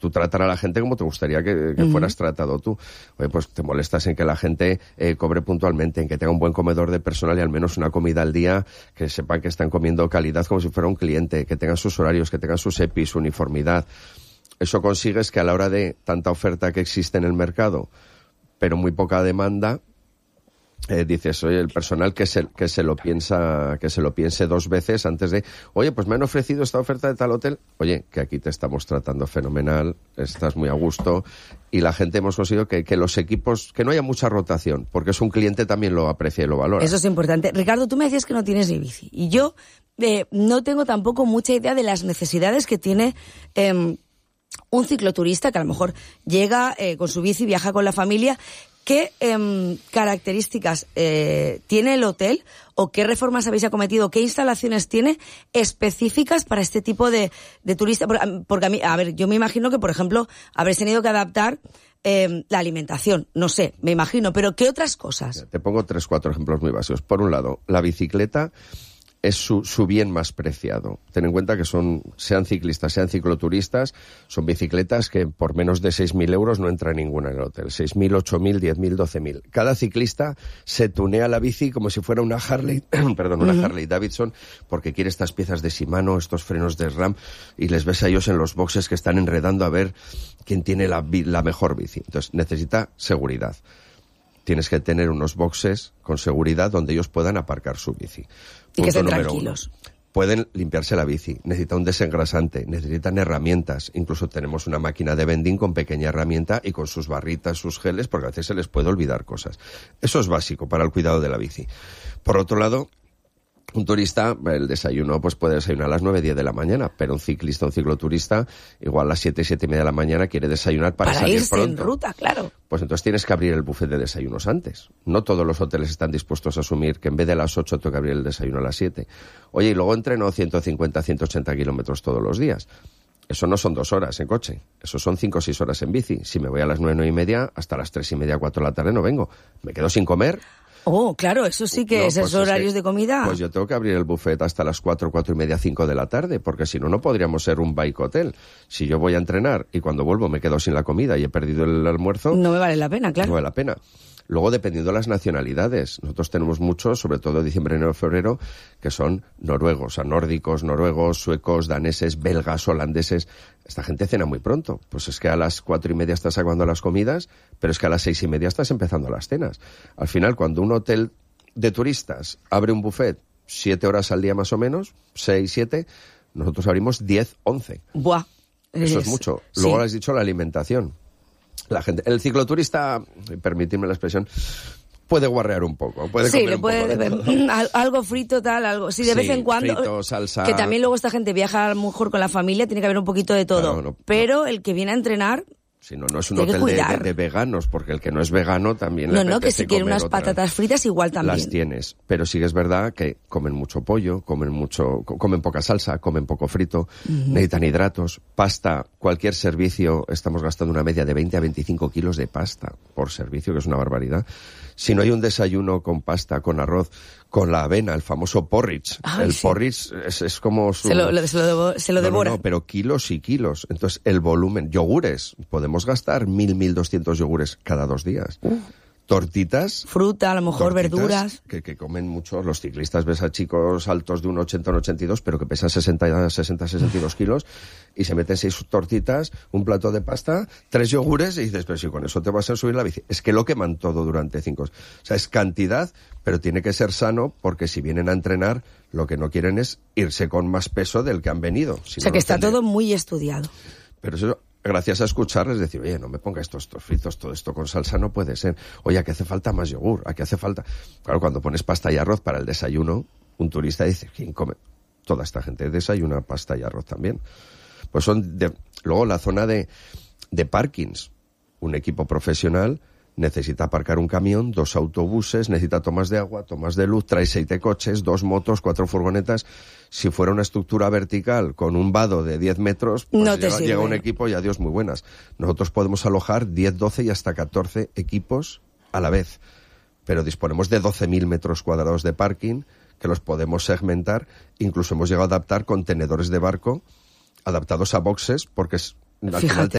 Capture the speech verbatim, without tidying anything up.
tú tratar a la gente como te gustaría que, que uh-huh. fueras tratado tú. Oye, pues te molestas en que la gente eh, cobre puntualmente, en que tenga un buen comedor de personal y al menos una comida al día, que sepan que están comiendo calidad como si fuera un cliente, que tengan sus horarios, que tengan sus E P I, su uniformidad. Eso consigues que a la hora de tanta oferta que existe en el mercado, pero muy poca demanda, eh, dices, oye, el personal que se, que se lo piensa, que se lo piense dos veces antes de, oye, pues me han ofrecido esta oferta de tal hotel, oye, que aquí te estamos tratando fenomenal, estás muy a gusto, y la gente hemos conseguido que, que los equipos, que no haya mucha rotación, porque es un cliente también lo aprecia y lo valora. Eso es importante. Ricardo, tú me decías que no tienes ni bici, y yo eh, no tengo tampoco mucha idea de las necesidades que tiene eh, un cicloturista que a lo mejor llega eh, con su bici, viaja con la familia. ¿Qué eh, características eh, tiene el hotel o qué reformas habéis acometido, qué instalaciones tiene específicas para este tipo de, de turista? Porque, porque a mí, a ver, yo me imagino que, por ejemplo, habréis tenido que adaptar eh, la alimentación, no sé, me imagino, pero ¿qué otras cosas? Te pongo tres, cuatro ejemplos muy básicos. Por un lado, la bicicleta es su, su bien más preciado. Ten en cuenta que son, sean ciclistas, sean cicloturistas, son bicicletas que por menos de seis mil euros no entra ninguna en el hotel. seis mil, ocho mil, diez mil, doce mil. Cada ciclista se tunea la bici como si fuera una Harley, perdón, una uh-huh. Harley Davidson, porque quiere estas piezas de Shimano, estos frenos de SRAM, y les ves a ellos en los boxes que están enredando a ver quién tiene la, la mejor bici. Entonces, necesita seguridad. Tienes que tener unos boxes con seguridad donde ellos puedan aparcar su bici. Y que estén tranquilos. Uno. Pueden limpiarse la bici, necesitan un desengrasante, necesitan herramientas. Incluso tenemos una máquina de vending con pequeña herramienta y con sus barritas, sus geles, porque a veces se les puede olvidar cosas. Eso es básico para el cuidado de la bici. Por otro lado, un turista, el desayuno pues puede desayunar a las nueve, diez de la mañana, pero un ciclista, un cicloturista, igual a las siete, siete y media de la mañana quiere desayunar para, para salir irse pronto. En ruta, claro. Pues entonces tienes que abrir el buffet de desayunos antes. No todos los hoteles están dispuestos a asumir que en vez de las ocho tengo que abrir el desayuno a las siete. Oye, y luego entreno ciento cincuenta, ciento ochenta kilómetros todos los días. Eso no son dos horas en coche, eso son cinco o seis horas en bici. Si me voy a las nueve, nueve y media, hasta las tres y media, cuatro de la tarde no vengo. Me quedo sin comer. Oh, claro, eso sí que no, es pues esos horarios es que, de comida. Pues yo tengo que abrir el buffet hasta las cuatro, cuatro y media, cinco de la tarde, porque si no, no podríamos ser un bike hotel. Si yo voy a entrenar y cuando vuelvo me quedo sin la comida y he perdido el almuerzo... No me vale la pena, claro. No vale la pena. Luego, dependiendo de las nacionalidades, nosotros tenemos muchos, sobre todo diciembre, enero, febrero, que son noruegos, o sea, nórdicos, noruegos, suecos, daneses, belgas, holandeses. Esta gente cena muy pronto. Pues es que a las cuatro y media estás acabando las comidas, pero es que a las seis y media estás empezando las cenas. Al final, cuando un hotel de turistas abre un buffet siete horas al día más o menos, seis, siete, nosotros abrimos diez, once. Buah. Eso es, es mucho. Luego sí. Has dicho la alimentación. La gente, el cicloturista, permitidme la expresión, puede guarrear un poco, puede sí, comer le un puede poco de algo frito, tal, algo, sí, de sí, vez en cuando, frito, salsa, que también luego esta gente viaja a lo mejor con la familia, tiene que haber un poquito de todo, claro, no, pero no. El que viene a entrenar, si no, no es un hotel de, de, de veganos, porque el que no es vegano también no, le no, que si quiere unas otra. Patatas fritas igual también. Las tienes, pero sí que es verdad que comen mucho pollo, comen mucho, comen poca salsa, comen poco frito, uh-huh. necesitan hidratos, pasta, cualquier servicio, estamos gastando una media de veinte a veinticinco kilos de pasta por servicio, que es una barbaridad. Si no hay un desayuno con pasta, con arroz, con la avena, el famoso porridge. Ay, el sí. porridge es, es como su... Se lo, lo, se lo, se lo no, devora. No, no, pero kilos y kilos. Entonces, el volumen. Yogures. Podemos gastar mil, mil doscientos yogures cada dos días. Uh. Tortitas. Fruta, a lo mejor verduras. Que, que comen mucho. Los ciclistas ves a chicos altos de un ochenta, un ochenta y dos, pero que pesan sesenta, sesenta, sesenta y dos kilos y se meten seis tortitas, un plato de pasta, tres yogures y dices, pero si con eso te vas a subir la bici. Es que lo queman todo durante cinco. O sea, es cantidad, pero tiene que ser sano porque si vienen a entrenar, lo que no quieren es irse con más peso del que han venido. Si o sea, no que está tendrían. Todo muy estudiado. Pero eso... Gracias a escucharles decir, oye, no me ponga estos, estos fritos, todo esto con salsa no puede ser. Oye, aquí hace falta más yogur, aquí hace falta... Claro, cuando pones pasta y arroz para el desayuno, un turista dice, ¿quién come? Toda esta gente desayuna pasta y arroz también. Pues son de... Luego la zona de, de parkings. Un equipo profesional necesita aparcar un camión, dos autobuses, necesita tomas de agua, tomas de luz, trae siete coches, dos motos, cuatro furgonetas. Si fuera una estructura vertical con un vado de diez metros, pues no te llega, llega un equipo y adiós muy buenas. Nosotros podemos alojar diez, doce y hasta catorce equipos a la vez. Pero disponemos de doce mil metros cuadrados de parking que los podemos segmentar. Incluso hemos llegado a adaptar contenedores de barco adaptados a boxes porque es, al final